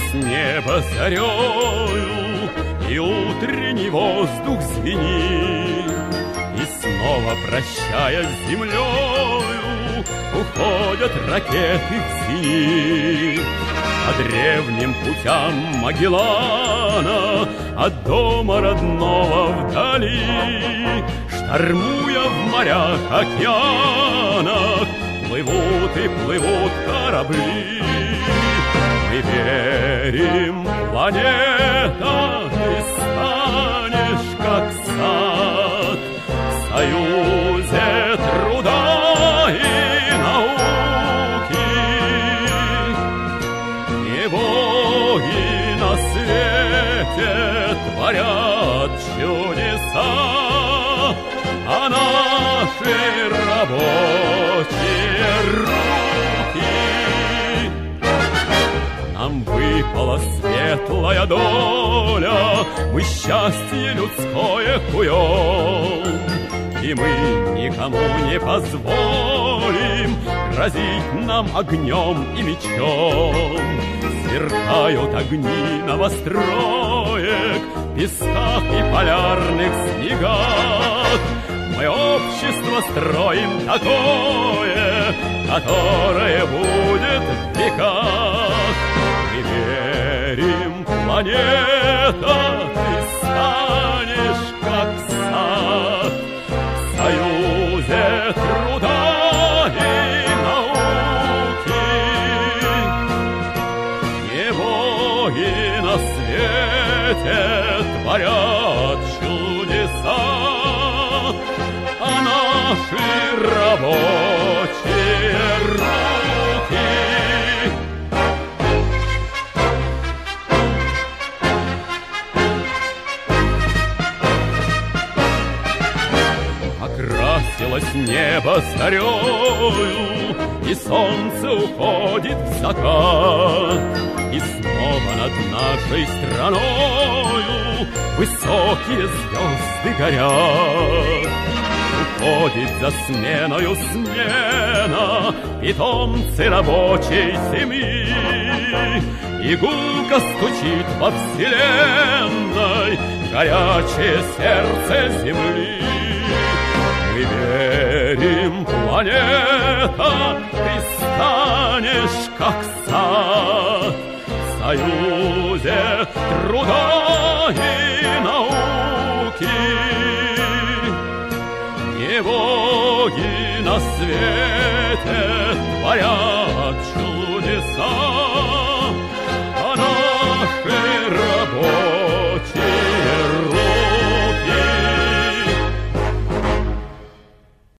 с неба зарею, и утренний воздух звенит, и снова, прощаясь с землею, уходят ракеты в зенит. По древним путям Магеллана, от дома родного вдали, штормуя в морях, океанах, плывут и плывут корабли. Мы верим, планета, ты станешь как сад в союзе труда и науки. И боги на свете творят чудеса, а наши рабочие руки. Нам выпала светлая доля, мы счастье людское куем, и мы никому не позволим грозить нам огнем и мечом. Сверкают огни новостроек, песках и полярных снегах. Мы общество строим такое, которое будет в веках. Мы верим, планета, ты станешь как сад в союзе труда и науки. Не боги на свете творят чудеса, а наши рабочие руки. Окрасилось небо зарею, и солнце уходит в закат, и снова над нашей страною высокие звезды горят. Уходит за сменою смена, питомцы рабочей семьи, и гулко стучит во вселенной горячее сердце земли. Мы верим, планета, ты станешь как сад в союзе труда и науки. Не боги на свете творят чудеса,